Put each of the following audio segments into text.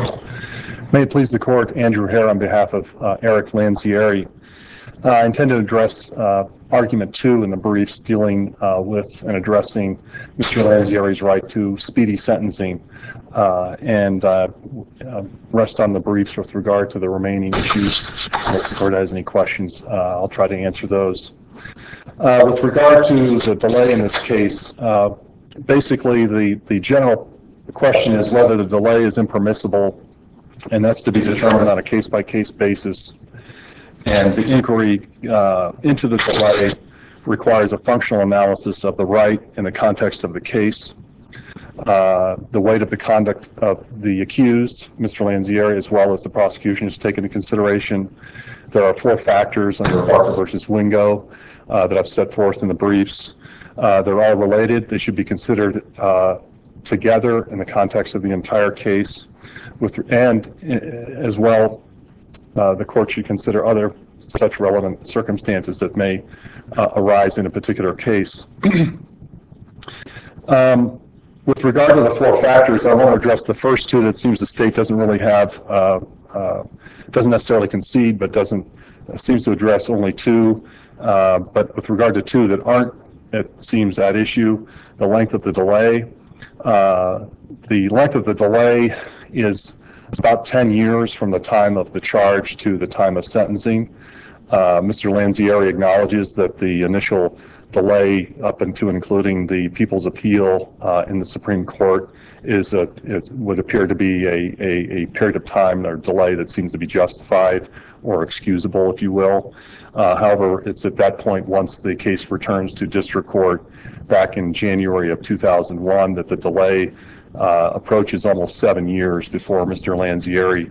May it please the court, Andrew Hare on behalf of Eric Lanzieri. I intend to address argument 2 in the briefs dealing with and addressing Mr. Lanzieri's right to speedy sentencing and rest on the briefs with regard to the remaining issues. Unless the court has any questions, I'll try to answer those. With regard to the delay in this case, basically the general question is whether the delay is impermissible, and that's to be determined on a case-by-case basis. And the inquiry into the delay requires a functional analysis of the right in the context of the case, the weight of the conduct of the accused, Mr. Lanzieri, as well as the prosecution is taken into consideration. There are 4 factors under Parker versus Wingo that I've set forth in the briefs. They're all related. They should be considered together in the context of the entire case, and as well, the court should consider other such relevant circumstances that may arise in a particular case. With regard to the 4 factors, I want to address the first 2 that seems the state doesn't really have, doesn't necessarily concede, but seems to address only 2. But with regard to 2 that aren't, it seems at issue, the length of the delay. The length of the delay is about 10 years from the time of the charge to the time of sentencing. Mr. Lanzieri acknowledges that the initial delay up into including the People's Appeal in the Supreme Court would appear to be a period of time or delay that seems to be justified or excusable, if you will. However, it's at that point, once the case returns to district court back in January of 2001, that the delay approaches almost 7 years before Mr. Lanzieri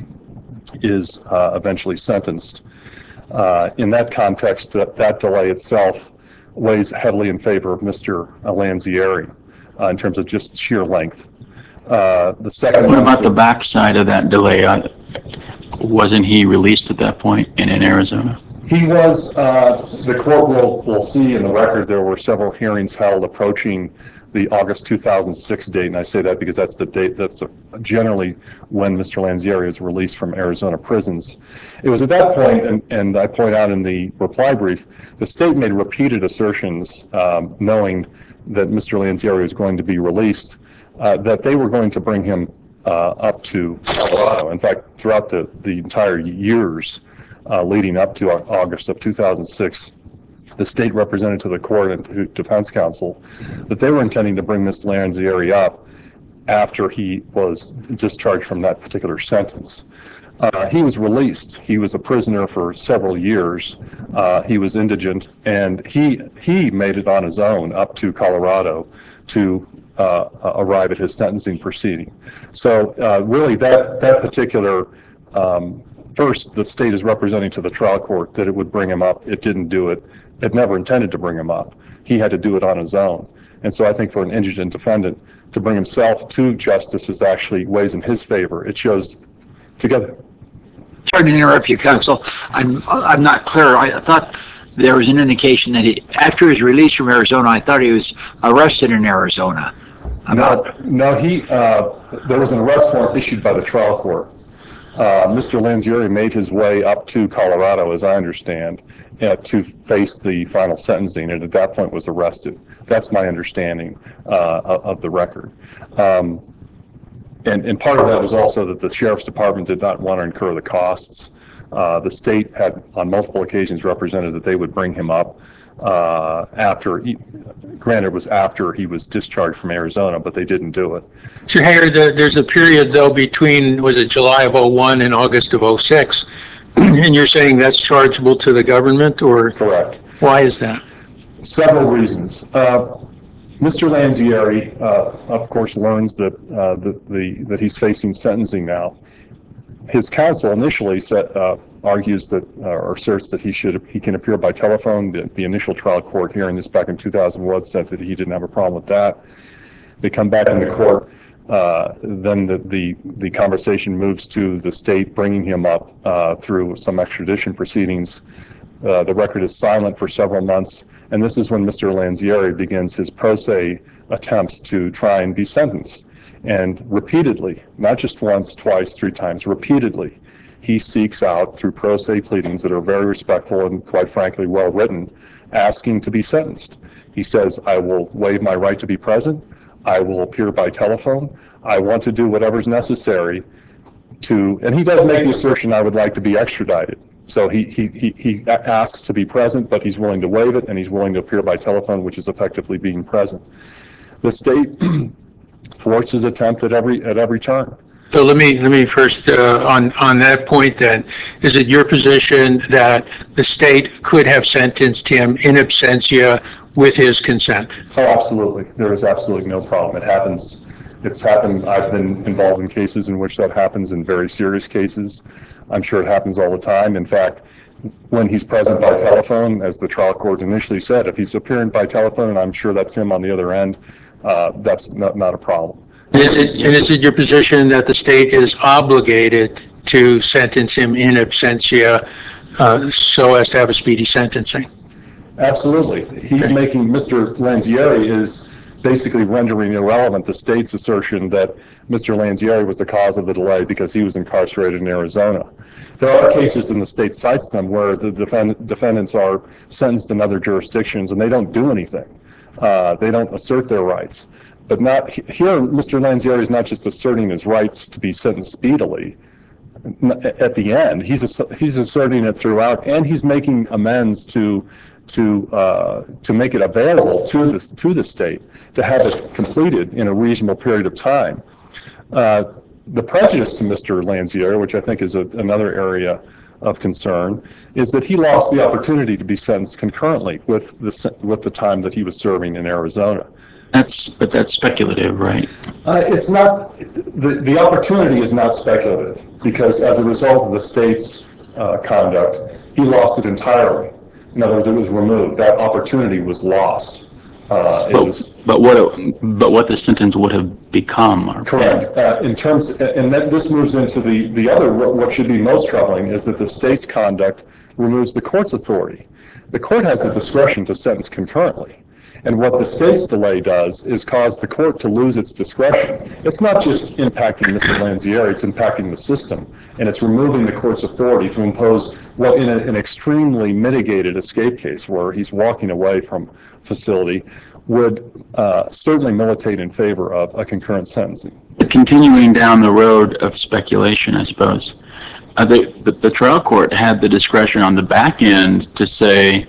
is eventually sentenced. In that context, that delay itself weighs heavily in favor of Mr. Lanzieri in terms of just sheer length. The second. What about the backside of that delay? Wasn't he released at that point in Arizona? He was. The court will see in the record there were several hearings held approaching the August 2006 date, and I say that because that's the date that's generally when Mr. Lanzieri is released from Arizona prisons. It was at that point, and I point out in the reply brief, the state made repeated assertions, knowing that Mr. Lanzieri was going to be released, that they were going to bring him up to Colorado. In fact, throughout the entire years leading up to August of 2006, the state represented to the court and to defense counsel that they were intending to bring Mr. Lanzieri up after he was discharged from that particular sentence. He was released. He was a prisoner for several years. He was indigent, and he made it on his own up to Colorado to arrive at his sentencing proceeding. So really that particular, first, the state is representing to the trial court that it would bring him up. It didn't do it. It never intended to bring him up. He had to do it on his own. And so I think for an indigent defendant to bring himself to justice is actually weighs in his favor. It shows together. Sorry to interrupt you, counsel. I'm not clear. I thought there was an indication that after his release from Arizona, I thought he was arrested in Arizona. No, there was an arrest warrant issued by the trial court. Mr. Lanzieri made his way up to Colorado, as I understand, to face the final sentencing, and at that point was arrested. That's my understanding of the record. And part of that was also that the sheriff's department did not want to incur the costs. The state had on multiple occasions represented that they would bring him up granted it was after he was discharged from Arizona, but they didn't do it. Mr. Hare, there's a period though between, was it July of 01 and August of 06, and you're saying that's chargeable to the government, or? Correct. Why is that? Several reasons. Mr. Lanzieri, of course, learns that he's facing sentencing now. His counsel initially argues that, or asserts that he can appear by telephone. The initial trial court hearing this back in 2001 said that he didn't have a problem with that. They come back into court. Then the conversation moves to the state bringing him up through some extradition proceedings. The record is silent for several months, and this is when Mr. Lanzieri begins his pro se attempts to try and be sentenced. And repeatedly, not just once, twice, three times, repeatedly, he seeks out through pro se pleadings that are very respectful and quite frankly well written, asking to be sentenced. He says, I will waive my right to be present. I will appear by telephone. I want to do whatever's necessary to, and he does make the assertion, I would like to be extradited. So he asks to be present, but he's willing to waive it, and he's willing to appear by telephone, which is effectively being present. The state thwarts his attempt at every turn. So let me first, on that point then, is it your position that the state could have sentenced him in absentia with his consent? Oh, absolutely. There is absolutely no problem. It happens. It's happened. I've been involved in cases in which that happens, in very serious cases. I'm sure it happens all the time. In fact, when he's present by telephone, as the trial court initially said, if he's appearing by telephone, and I'm sure that's him on the other end, that's not a problem. Is it your position that the state is obligated to sentence him in absentia so as to have a speedy sentencing? Absolutely. He's making, Mr. Lanzieri is basically rendering irrelevant the state's assertion that Mr. Lanzieri was the cause of the delay because he was incarcerated in Arizona. There are cases, and the state cites them, where the defendants are sentenced in other jurisdictions and they don't do anything. They don't assert their rights. But not here, Mr. Lanzieri is not just asserting his rights to be sentenced speedily. At the end, he's asserting it throughout, and he's making amends to make it available to the state to have it completed in a reasonable period of time. The prejudice to Mr. Lanzieri, which I think is another area of concern, is that he lost the opportunity to be sentenced concurrently with the time that he was serving in Arizona. But that's speculative, right? It's not. The opportunity is not speculative, because as a result of the state's conduct, he lost it entirely. In other words, it was removed. That opportunity was lost. But what the sentence would have become. Correct. This moves into the other, what should be most troubling, is that the state's conduct removes the court's authority. The court has the discretion to sentence concurrently. And what the state's delay does is cause the court to lose its discretion. It's not just impacting Mr. Lanzieri, it's impacting the system. And it's removing the court's authority to impose what, in an extremely mitigated escape case where he's walking away from facility, would certainly militate in favor of a concurrent sentencing. Continuing down the road of speculation, I suppose, the trial court had the discretion on the back end to say,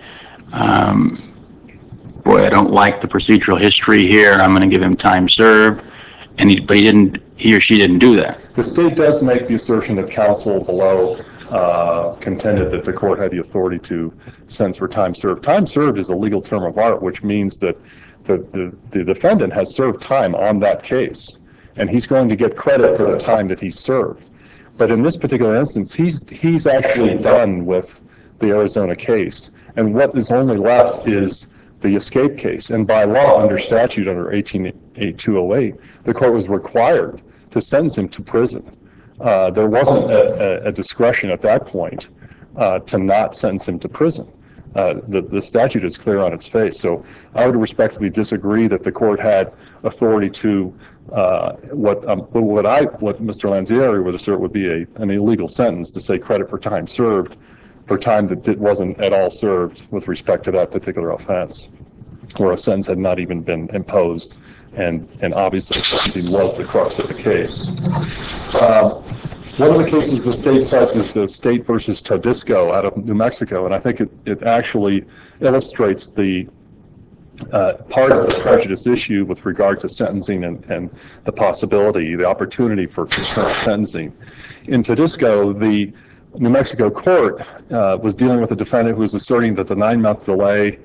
boy, I don't like the procedural history here. I'm going to give him time served, but he or she didn't do that. The state does make the assertion that counsel below contended that the court had the authority to sentence for time served. Time served is a legal term of art, which means that the defendant has served time on that case, and he's going to get credit for the time that he served. But in this particular instance, he's actually done with the Arizona case, and what is only left is the escape case. And by law, under statute, under 188208, the court was required to sentence him to prison. There wasn't a discretion at that point to not sentence him to prison. The statute is clear on its face. So I would respectfully disagree that the court had authority to what Mr. Lanzieri would assert would be an illegal sentence, to say credit for time served for time that wasn't at all served with respect to that particular offense, where a sentence had not even been imposed, and obviously sentencing was the crux of the case. One of the cases the state cites is the State versus Todisco out of New Mexico, and I think it actually illustrates the part of the prejudice issue with regard to sentencing and the opportunity for concurrent sentencing. In Todisco, the New Mexico court was dealing with a defendant who was asserting that the 9-month delay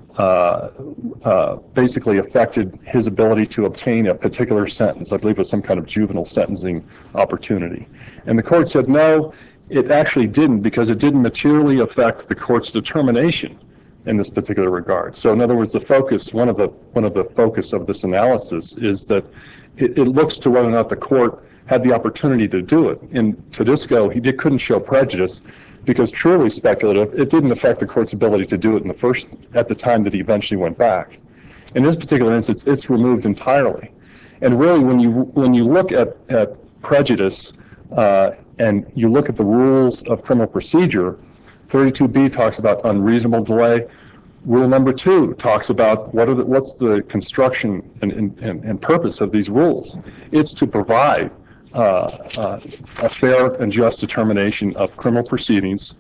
basically affected his ability to obtain a particular sentence. I believe it was some kind of juvenile sentencing opportunity. And the court said, no, it actually didn't, because it didn't materially affect the court's determination in this particular regard. So in other words, one of the focus of this analysis is that it looks to whether or not the court had the opportunity to do it. In Todisco, he couldn't show prejudice because, truly speculative, it didn't affect the court's ability to do it at the time that he eventually went back. In this particular instance, it's removed entirely. And really, when you look at prejudice and you look at the rules of criminal procedure, 32B talks about unreasonable delay. Rule number 2 talks about what's the construction and purpose of these rules. It's to provide a fair and just determination of criminal proceedings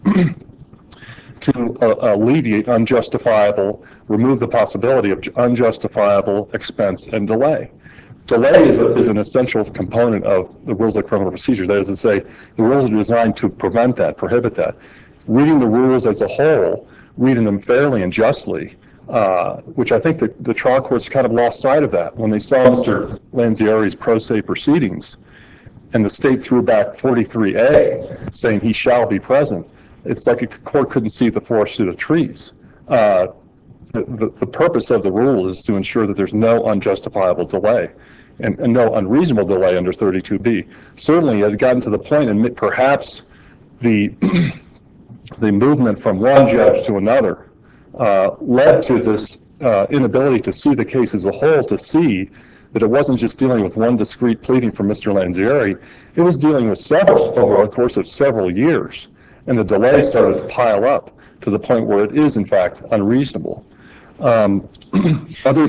to alleviate remove the possibility of unjustifiable expense and delay. Delay is an essential component of the rules of criminal procedure. That is to say, the rules are designed to prevent that, prohibit that. Reading the rules as a whole, reading them fairly and justly, which I think the trial courts kind of lost sight of that when they saw Mr. Lanzieri's pro se proceedings and the state threw back 43A saying he shall be present. It's like a court couldn't see the forest through the trees. The purpose of the rule is to ensure that there's no unjustifiable delay and no unreasonable delay under 32B. Certainly, it had gotten to the point, and perhaps the movement from one judge to another led to this inability to see the case as a whole, to see that it wasn't just dealing with one discrete pleading from Mr. Lanzieri, it was dealing with several over a course of several years. And the delay started to pile up to the point where it is, in fact, unreasonable. Other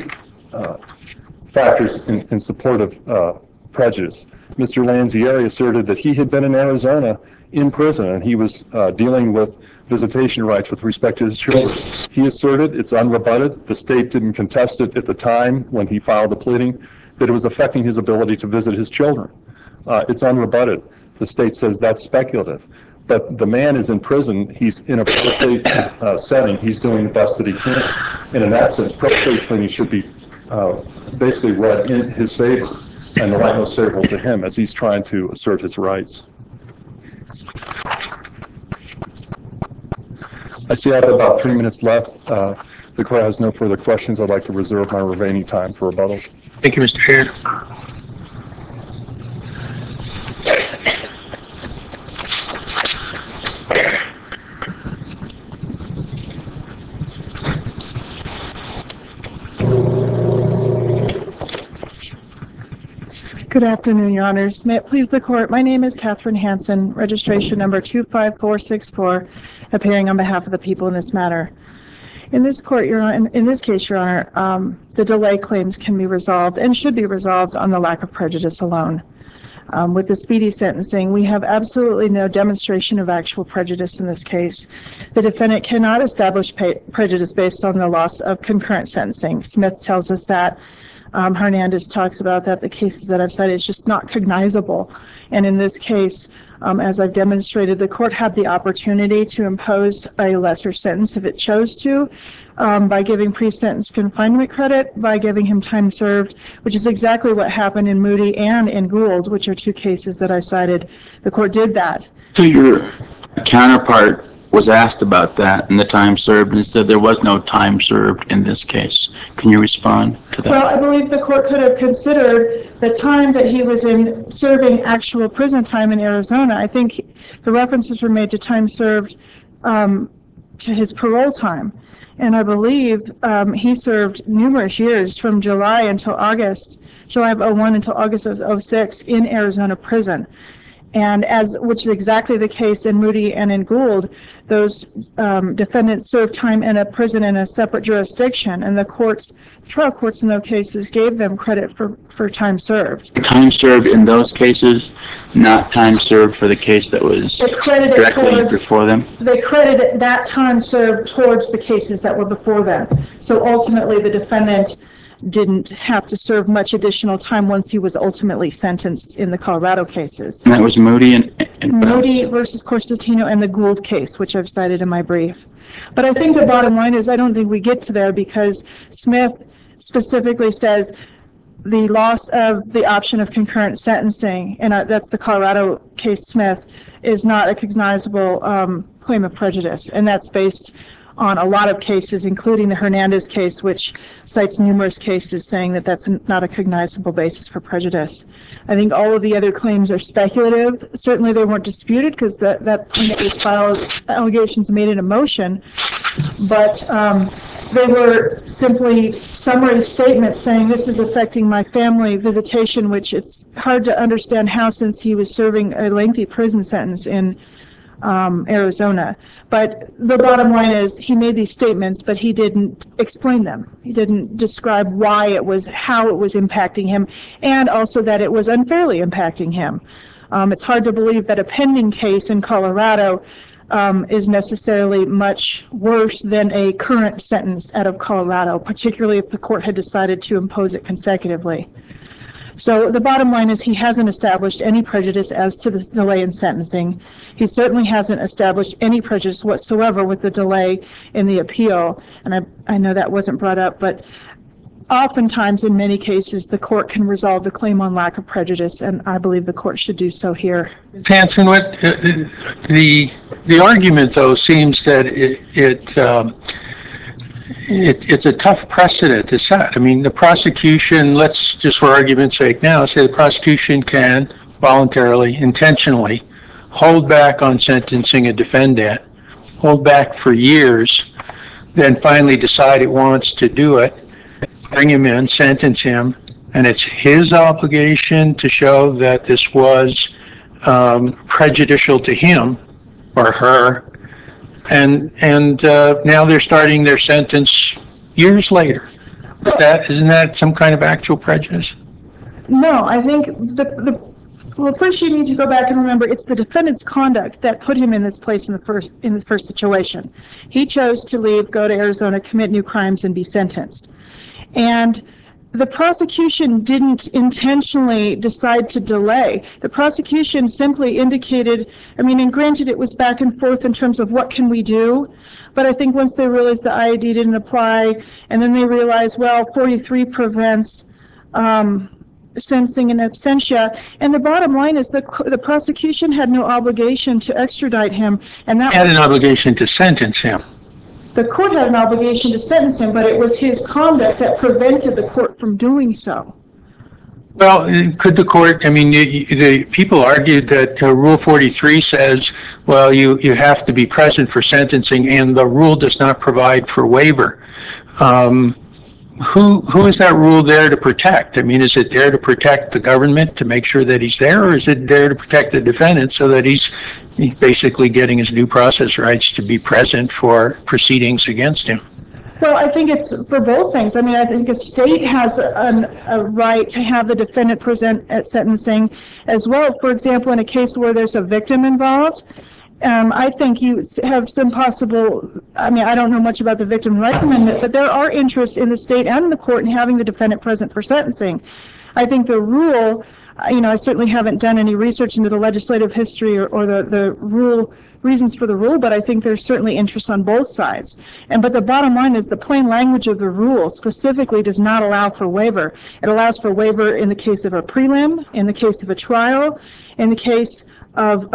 factors in support of prejudice. Mr. Lanzieri asserted that he had been in Arizona in prison and he was dealing with visitation rights with respect to his children. He asserted, it's unrebutted, the state didn't contest it at the time when he filed the pleading, that it was affecting his ability to visit his children. It's unrebutted. The state says that's speculative. But the man is in prison, he's in a pro se setting, he's doing the best that he can. And in that sense, pro se pleading should be basically read in his favor and the light most favorable to him as he's trying to assert his rights. I see I have about 3 minutes left. If the court has no further questions, I'd like to reserve my remaining time for rebuttal. Thank you, Mr. Hare. Good afternoon, Your Honors. May it please the Court, my name is Catherine Hansen, registration number 25464, appearing on behalf of the people in this matter. In this case, Your Honor, the delay claims can be resolved and should be resolved on the lack of prejudice alone. With the speedy sentencing, we have absolutely no demonstration of actual prejudice in this case. The defendant cannot establish prejudice based on the loss of concurrent sentencing. Smith tells us that. Hernandez talks about that. The cases that I've cited is just not cognizable. And in this case, as I've demonstrated, the court had the opportunity to impose a lesser sentence if it chose to, by giving pre-sentence confinement credit, by giving him time served, which is exactly what happened in Moody and in Gould, which are two cases that I cited. The court did that. So your counterpart was asked about that and the time served and said there was no time served in this case. Can you respond to that? Well, I believe the court could have considered the time that he was in serving actual prison time in Arizona. I think the references were made to time served to his parole time. And I believe he served numerous years from July of 01 until August of 06 in Arizona prison. And which is exactly the case in Moody and in Gould, those defendants served time in a prison in a separate jurisdiction, and the trial courts in those cases gave them credit for time served. Time served in those cases, not time served for the case that was directly before them? They credited that time served towards the cases that were before them. So ultimately, the defendant didn't have to serve much additional time once he was ultimately sentenced in the Colorado cases. And that was Moody and Moody versus Corsentino and the Gould case, which I've cited in my brief. But I think the bottom line is I don't think we get to there because Smith specifically says the loss of the option of concurrent sentencing, and that's the Colorado case Smith, is not a cognizable claim of prejudice. And that's based on a lot of cases, including the Hernandez case, which cites numerous cases saying that that's not a cognizable basis for prejudice. I think all of the other claims are speculative. Certainly they weren't disputed because that plaintiff was filed allegations made in a motion, but they were simply summary statements saying this is affecting my family visitation, which it's hard to understand how, since he was serving a lengthy prison sentence in Arizona. But the bottom line is he made these statements, but he didn't explain them. He didn't describe why it was, how it was impacting him, and also that it was unfairly impacting him. It's hard to believe that a pending case in Colorado is necessarily much worse than a current sentence out of Colorado, particularly if the court had decided to impose it consecutively. So the bottom line is he hasn't established any prejudice as to the delay in sentencing. He certainly hasn't established any prejudice whatsoever with the delay in the appeal. And I know that wasn't brought up, but oftentimes in many cases the court can resolve the claim on lack of prejudice, and I believe the court should do so here. Hanson, what the argument though seems that it's a tough precedent to set. I mean, the prosecution, let's just for argument's sake now say the prosecution can voluntarily, intentionally hold back on sentencing a defendant, hold back for years, then finally decide it wants to do it, bring him in, sentence him, and it's his obligation to show that this was prejudicial to him or her, and now they're starting their sentence years later. Isn't that some kind of actual prejudice? No, I think well, first you need to go back and remember it's the defendant's conduct that put him in this place in the first situation. He chose to leave, go to Arizona, commit new crimes, and be sentenced. And the prosecution didn't intentionally decide to delay. The prosecution simply indicated, I mean, and granted it was back and forth in terms of what can we do, but I think once they realized the IAD didn't apply, and then they realized, well, 43 prevents sentencing in absentia, and the bottom line is the prosecution had no obligation to extradite him, and that Had an obligation to sentence him. the court had an obligation to sentence him, but it was his conduct that prevented the court from doing so. Well, could the court, I mean, the people argued that Rule 43 says, well, you have to be present for sentencing, and the rule does not provide for waiver. Who is that rule there to protect? I mean, is it there to protect the government to make sure that he's there, or is it there to protect the defendant so that he's basically getting his due process rights to be present for proceedings against him? Well, I think it's for both things. I mean, I think a state has a right to have the defendant present at sentencing as well. For example, in a case where there's a victim involved, I think you have some possible, I mean, I don't know much about the Victim Rights Amendment, but there are interests in the state and the court in having the defendant present for sentencing. I think the rule, I certainly haven't done any research into the legislative history or the rule reasons for the rule, but I think there's certainly interest on both sides. But the bottom line is the plain language of the rule specifically does not allow for waiver. It allows for waiver in the case of a prelim, in the case of a trial, in the case of,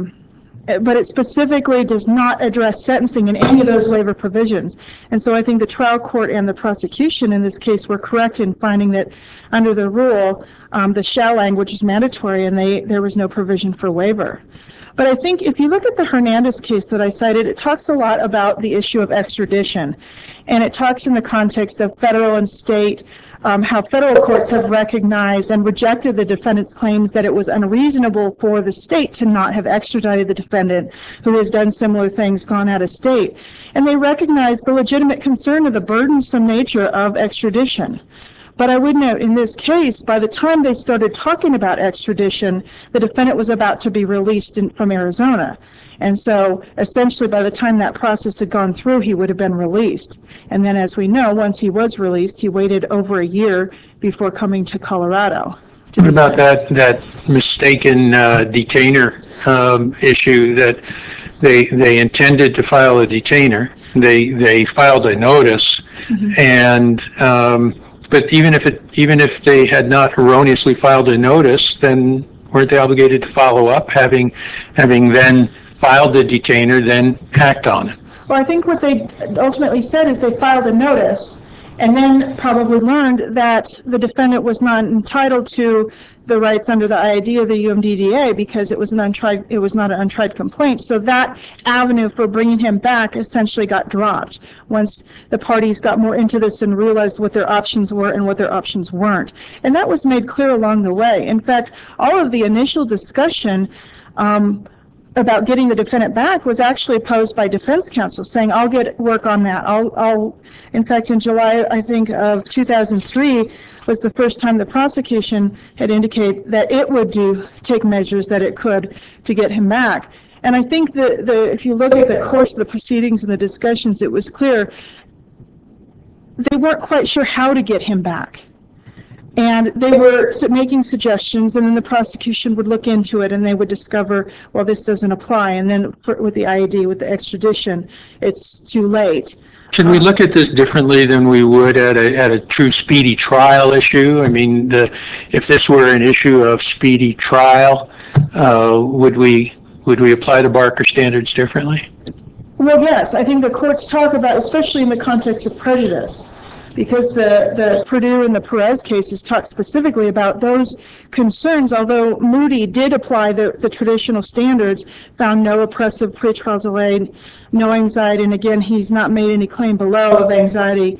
but it specifically does not address sentencing in any of those waiver provisions. And so I think the trial court and the prosecution in this case were correct in finding that under the rule, the shall language is mandatory and there was no provision for waiver. But I think if you look at the Hernandez case that I cited, it talks a lot about the issue of extradition. And it talks in the context of federal and state, how federal courts have recognized and rejected the defendant's claims that it was unreasonable for the state to not have extradited the defendant who has done similar things, gone out of state. And they recognize the legitimate concern of the burdensome nature of extradition. But I would note in this case, by the time they started talking about extradition, the defendant was about to be released from Arizona. And so essentially by the time that process had gone through, he would have been released. And then as we know, once he was released, he waited over a year before coming to Colorado. What about that mistaken detainer issue that they intended to file a detainer? They filed a notice, and but even if they had not erroneously filed a notice, then weren't they obligated to follow up, having then filed the detainer, then act on it? Well, I think what they ultimately said is they filed a notice and then probably learned that the defendant was not entitled to the rights under the IID or the UMDDA because it was not an untried complaint. So that avenue for bringing him back essentially got dropped once the parties got more into this and realized what their options were and what their options weren't. And that was made clear along the way. In fact, all of the initial discussion about getting the defendant back was actually posed by defense counsel saying, I'll get work on that. In fact, in July, I think, of 2003 was the first time the prosecution had indicated that it would take measures that it could to get him back. And I think that if you look at the course of the proceedings and the discussions, it was clear they weren't quite sure how to get him back. And they were making suggestions, and then the prosecution would look into it, and they would discover, well, this doesn't apply. And then with the IID, with the extradition, it's too late. Should we look at this differently than we would at a true speedy trial issue? I mean, if this were an issue of speedy trial, would we apply the Barker standards differently? Well, yes. I think the courts talk about, especially in the context of prejudice, because the Purdue and the Perez cases talk specifically about those concerns, although Moody did apply the traditional standards, found no oppressive pretrial delay, no anxiety, and again, he's not made any claim below of anxiety.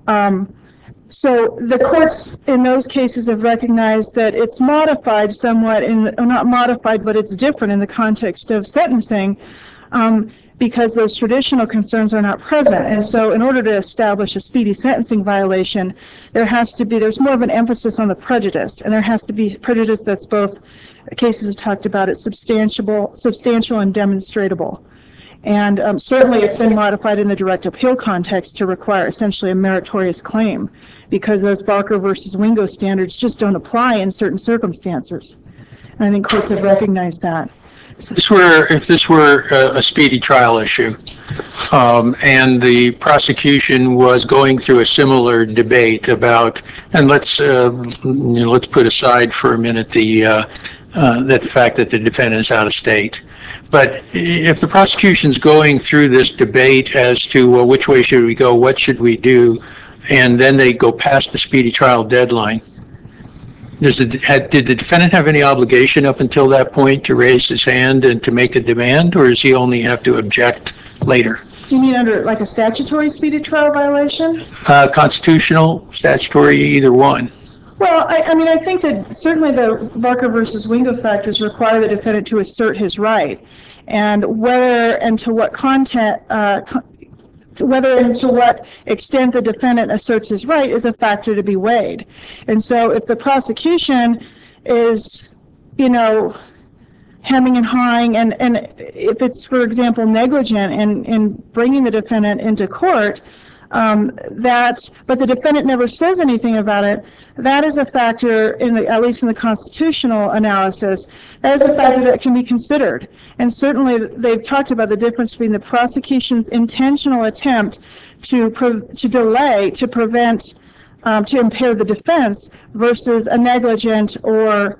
So the courts in those cases have recognized that it's modified somewhat, not modified, but it's different in the context of sentencing, because those traditional concerns are not present. And so in order to establish a speedy sentencing violation, there's more of an emphasis on the prejudice, and there has to be prejudice that's both, cases have talked about it, substantial and demonstrable. And certainly it's been modified in the direct appeal context to require essentially a meritorious claim, because those Barker versus Wingo standards just don't apply in certain circumstances. And I think courts have recognized that. If this were a speedy trial issue, and the prosecution was going through a similar debate about, and let's put aside for a minute the fact that the defendant is out of state. But if the prosecution's going through this debate as to, well, which way should we go, what should we do, and then they go past the speedy trial deadline, did the defendant have any obligation up until that point to raise his hand and to make a demand, or does he only have to object later? You mean under like a statutory speedy trial violation? Constitutional, statutory, either one. Well, I mean, I think that certainly the Barker versus Wingo factors require the defendant to assert his right, and whether and to what extent the defendant asserts his right is a factor to be weighed. And so if the prosecution is, hemming and hawing, and if it's, for example, negligent in bringing the defendant into court, but the defendant never says anything about it, that is a factor at least in the constitutional analysis, that is a factor that can be considered. And certainly they've talked about the difference between the prosecution's intentional attempt to delay, to prevent, to impair the defense versus a negligent or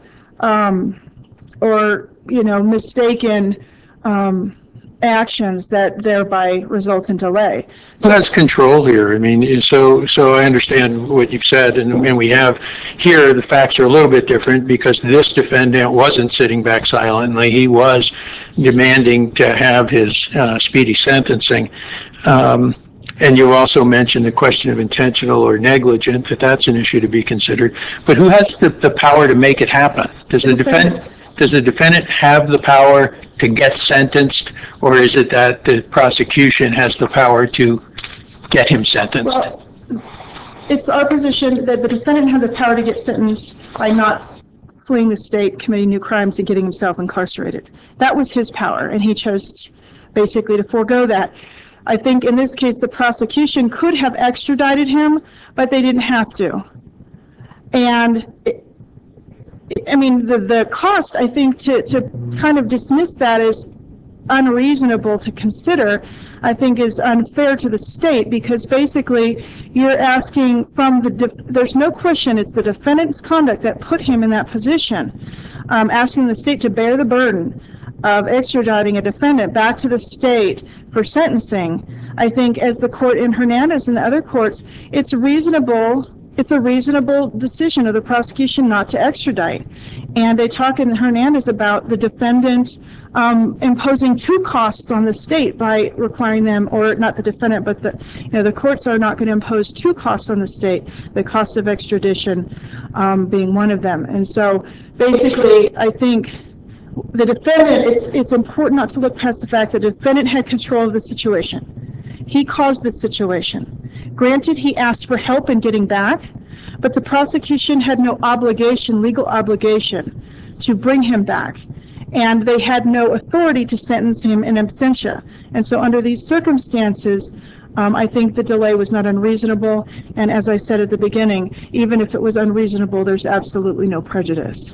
mistaken actions that thereby results in delay. So that's control here. I mean, so I understand what you've said, and we have here the facts are a little bit different because this defendant wasn't sitting back silently. He was demanding to have his speedy sentencing. And you also mentioned the question of intentional or negligent, that's an issue to be considered. But who has the power to make it happen? Does the defendant have the power to get sentenced, or is it that the prosecution has the power to get him sentenced? Well, it's our position that the defendant had the power to get sentenced by not fleeing the state, committing new crimes, and getting himself incarcerated. That was his power, and he chose basically to forego that. I think in this case, the prosecution could have extradited him, but they didn't have to. And the cost, I think, to kind of dismiss that as unreasonable to consider, I think is unfair to the state, because basically you're asking there's no question it's the defendant's conduct that put him in that position, asking the state to bear the burden of extraditing a defendant back to the state for sentencing. I think as the court in Hernandez and the other courts, it's reasonable it's a reasonable decision of the prosecution not to extradite. And they talk in Hernandez about the defendant imposing two costs on the state by requiring them, or not the defendant, but the courts are not going to impose two costs on the state, the cost of extradition being one of them. And so basically, I think the defendant, it's important not to look past the fact that the defendant had control of the situation. He caused the situation. Granted, he asked for help in getting back, but the prosecution had no obligation, legal obligation, to bring him back. And they had no authority to sentence him in absentia. And so under these circumstances, I think the delay was not unreasonable. And as I said at the beginning, even if it was unreasonable, there's absolutely no prejudice.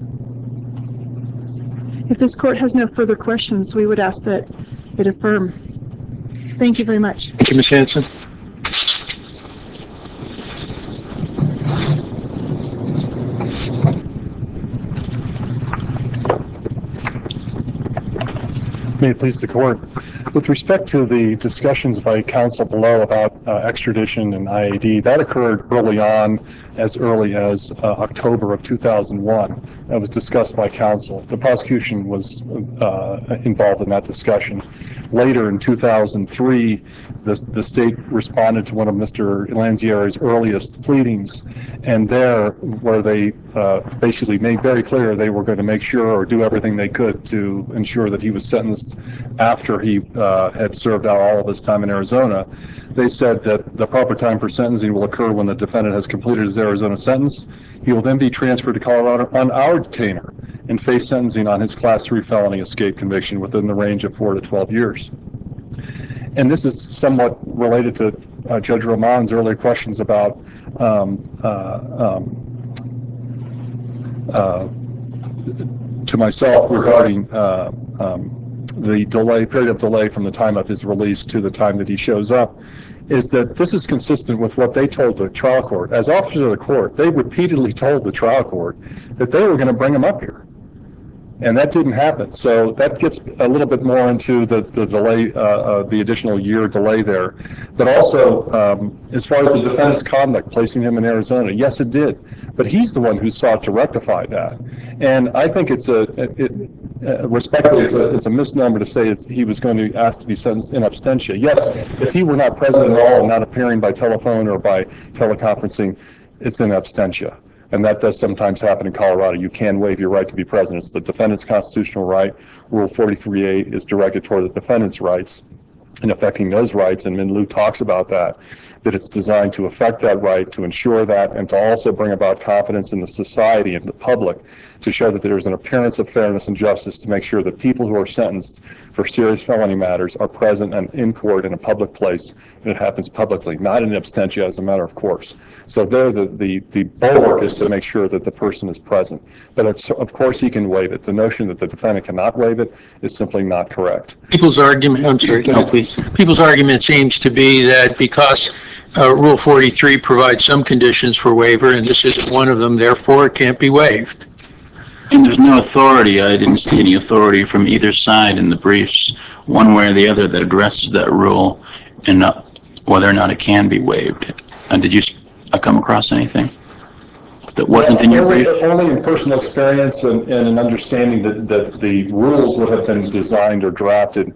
If this court has no further questions, we would ask that it affirm. Thank you very much. Thank you, Ms. Hanson. May it please the court. With respect to the discussions by counsel below about extradition and IAD, that occurred early on, as early as October of 2001. That was discussed by counsel. The prosecution was involved in that discussion. Later in 2003, the state responded to one of Mr. Lanzieri's earliest pleadings, and there, where they basically made very clear they were going to make sure or do everything they could to ensure that he was sentenced after he had served out all of his time in Arizona, they said that the proper time for sentencing will occur when the defendant has completed his Arizona sentence. He will then be transferred to Colorado on our detainer and face sentencing on his Class 3 felony escape conviction within the range of 4 to 12 years. And this is somewhat related to Judge Roman's earlier questions about to myself regarding the period of delay from the time of his release to the time that he shows up, is that this is consistent with what they told the trial court. As officers of the court, they repeatedly told the trial court that they were going to bring him up here. And that didn't happen. So that gets a little bit more into the delay, the additional year delay there. But also, as far as the defendant's conduct, placing him in Arizona, yes, it did. But he's the one who sought to rectify that. And I think respectfully, it's a misnomer to say he was going to ask to be sentenced in absentia. Yes, if he were not present at all and not appearing by telephone or by teleconferencing, it's in absentia. And that does sometimes happen in Colorado. You can waive your right to be present. It's the defendant's constitutional right. Rule 43A is directed toward the defendant's rights and affecting those rights. And Min Liu talks about that it's designed to affect that right, to ensure that, and to also bring about confidence in the society and the public to show that there's an appearance of fairness and justice, to make sure that people who are sentenced for serious felony matters are present and in court in a public place, and it happens publicly, not in absentia as a matter of course. So there, the bulwark is to make sure that the person is present. But of course he can waive it. The notion that the defendant cannot waive it is simply not correct. People's argument, I'm sorry, No, please. People's argument seems to be that because Rule 43 provides some conditions for waiver, and this isn't one of them, therefore it can't be waived. And there's no authority. I didn't see any authority from either side in the briefs, one way or the other, that addresses that rule and whether or not it can be waived. And did you come across anything that wasn't in your brief? Only in personal experience and an understanding that the rules would have been designed or drafted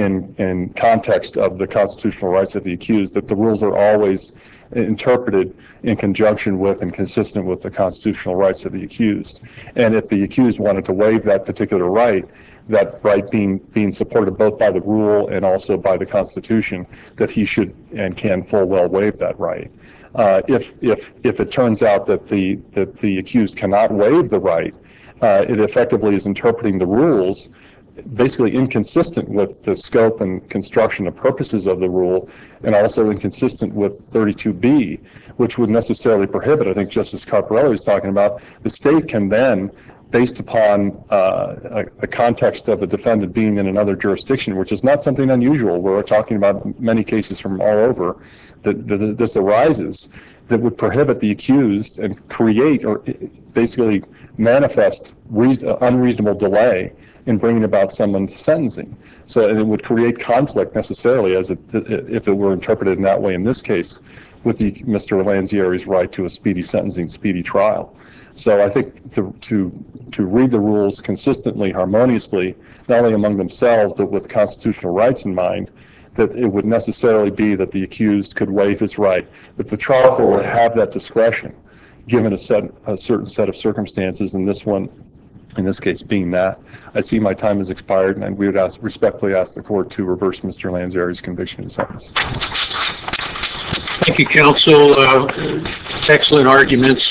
in context of the constitutional rights of the accused, that the rules are always interpreted in conjunction with and consistent with the constitutional rights of the accused. And if the accused wanted to waive that particular right, that right being supported both by the rule and also by the Constitution, that he should and can full well waive that right. If it turns out that the accused cannot waive the right, it effectively is interpreting the rules basically inconsistent with the scope and construction and purposes of the rule, and also inconsistent with 32B, which would necessarily prohibit, I think Justice Carparelli was talking about, the state can then, based upon a context of a defendant being in another jurisdiction, which is not something unusual. We're talking about many cases from all over that this arises, that would prohibit the accused and create or basically manifest unreasonable delay in bringing about someone's sentencing. So it would create conflict necessarily, if it were interpreted in that way in this case, with Mr. Lanzieri's right to a speedy sentencing, speedy trial. So I think to read the rules consistently, harmoniously, not only among themselves, but with constitutional rights in mind, that it would necessarily be that the accused could waive his right, but the trial court would have that discretion, given a certain set of circumstances, and this one, in this case, being that. I see my time has expired, and we would respectfully ask the court to reverse Mr. Lanzieri's conviction and sentence. Thank you, counsel. Excellent arguments.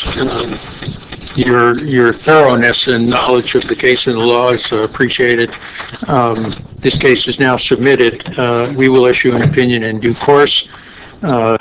Your thoroughness and knowledge of the case and the law is appreciated. This case is now submitted. We will issue an opinion in due course.